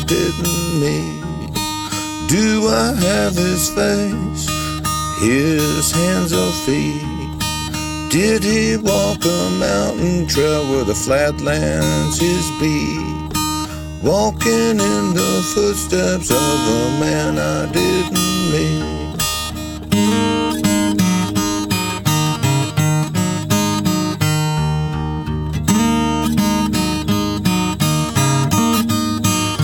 didn't meet? Do I have his face, his hands or feet? Did he walk a mountain trail where the flatlands his beat? Walking in the footsteps of a man I didn't meet.